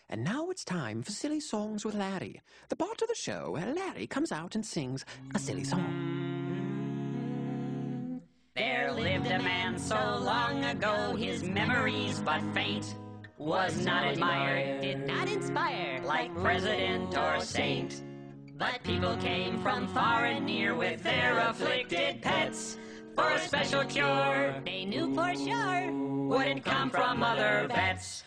And now it's time for Silly Songs with Larry, the part of the show where Larry comes out and sings a silly song. There lived a man so long ago, his memories but faint, was not admired, did not inspire, like president or saint. But people came from far and near with their afflicted pets for a special cure. They knew for sure wouldn't come from other vets.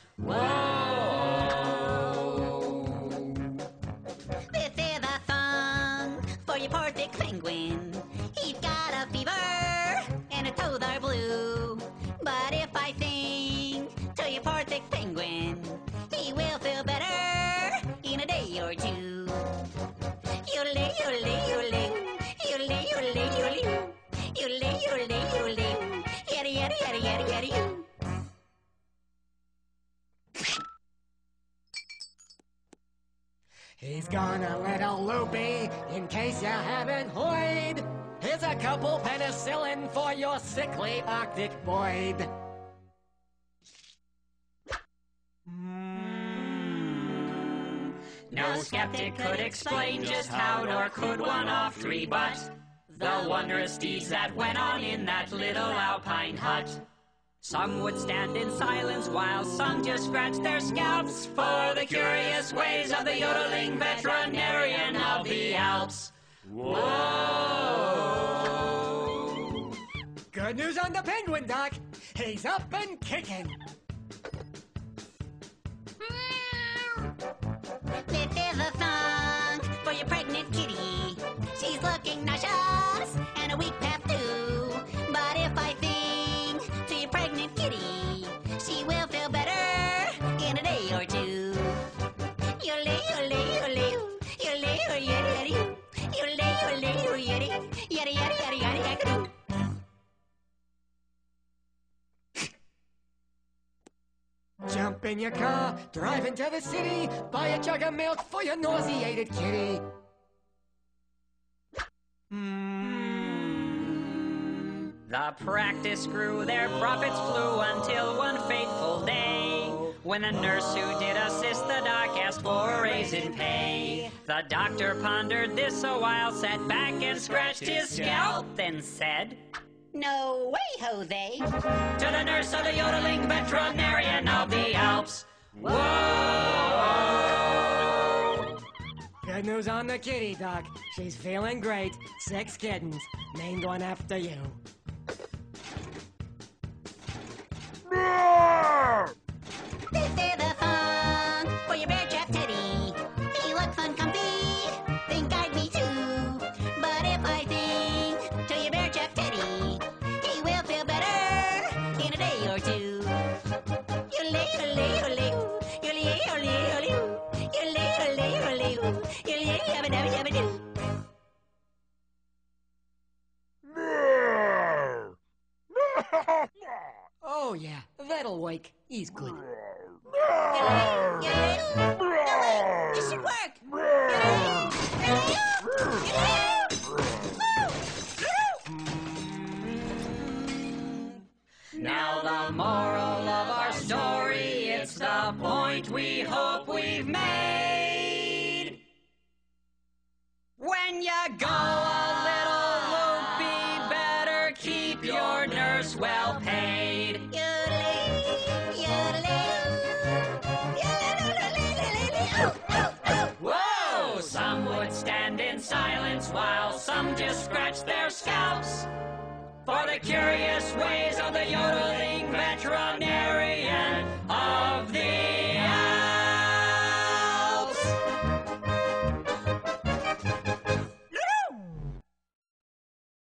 Whoa! This is a song for your poor thick penguin. He's got a fever and his toes are blue. But if I sing to your poor thick penguin, he will feel better in a day or two. Yodeling, yodeling, yodeling, yodeling, yodeling, yodeling, yodeling, yodeling, yodeling, yada yada yada yada yada yada. He's gone a little loopy, in case you haven't heard. Here's a couple penicillin for your sickly Arctic void. No skeptic could explain just how, nor could one of three, but the wondrous deeds that went on in that little alpine hut. Some would stand in silence while some just scratched their scalps for the curious ways of the yodeling veterinarian of the Alps. Whoa! Good news on the penguin, Doc. He's up and kicking. This is a song for your pregnant kitty. She's looking nauseous and a weak pap too. But if I sing to your pregnant kitty, she will feel better in a day or two. Yodel, yodel, yodel, yodel, yodel, yodel, yodel, yodel, yada yada yada yada yada. Jump in your car, drive into the city, buy a jug of milk for your nauseated kitty. The practice grew, their profits flew until one fateful day, when the nurse who did assist the doc asked for a raise in pay. The doctor pondered this a while, sat back and scratched his scalp, then said, "No way, Jose," to the nurse of the yodeling veterinarian of the Alps. Whoa! Good news on the kitty, Doc. She's feeling great. 6 kittens, named one after you. This is a song for your bear trap Teddy. He looks uncomfy, think I'd be too. But if I sing to your bear trap Teddy, he will feel better in a day or two. Yodelay, yodelay, yodelay, yodelay, yodelay, yodelay, yodelay, yodelay, yodelay, yabba dabba dabba doo. Oh yeah, that'll wake. He's good. This should work. Now the moral of our story, it's the point we hope we've made. When you go a little loopy, better keep your nurse well paid. Whoa! Some would stand in silence while some just scratch their scalps for the curious ways of the